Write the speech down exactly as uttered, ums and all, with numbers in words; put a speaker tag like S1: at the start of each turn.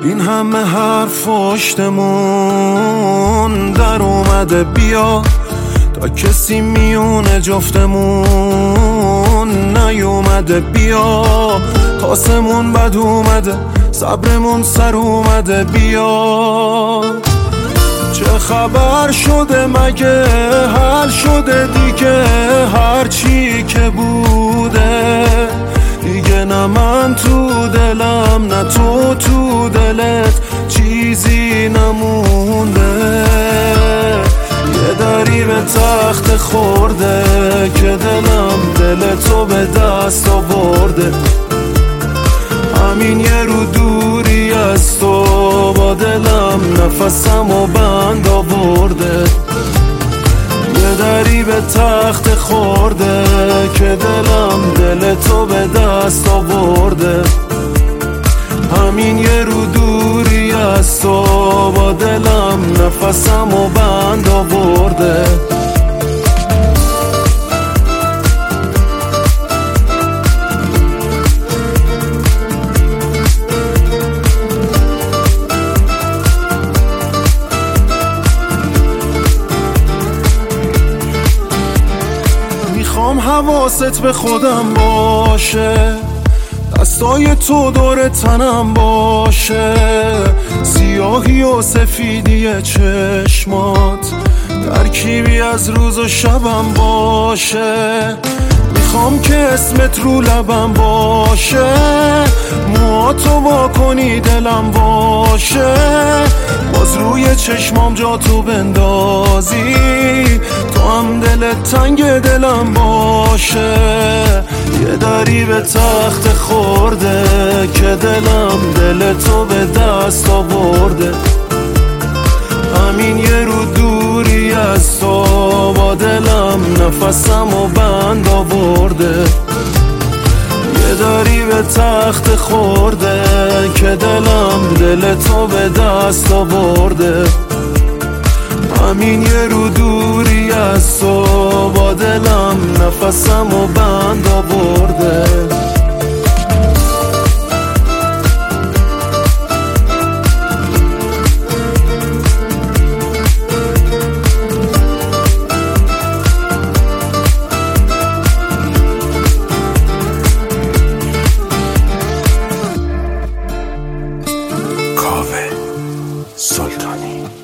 S1: این همه حرف پشتمون در اومده، بیا تا کسی میونه جفتمون نیومده، بیا تاسمون بد اومده، صبرمون سر اومده، بیا چه خبر شده مگه، حل شده دیگه هرچی که بوده، دیگه نه من تو دلم نه تو تو دلت چیزی نمونده، یه دری به تخت خورده که دلم دل تو به دست آورده، همین یه رو دوری از تو با دلم نفسم و بند آورده، یه دری به تخت خورده که دلم دل تو به دست آورده، همین یه رو دوری از تو با دلم نفسم و بند آورده. میخوام حواست به خودم باشه، دستای تو دور تنم باشه، سیاهی و سفیدی چشمات ترکیبی از روز و شبم باشه، میخوام که اسمت رو لبم باشه، موهاتو وا کنی دلم باشه، باز روی چشمام جا تو بندازی، تو هم دلت تنگ دلم باشه، یه دری به تخت خورده که دلم دل تو به دست آورده، همین یه رو دوری از تو با دلم نفسم و بند آورده، یه دری به تخت خورده که دلم دل تو به دست آورده، همین یه رو دوری از تو با دلم نفسم و بند آورده.
S2: کاوه سلطانی.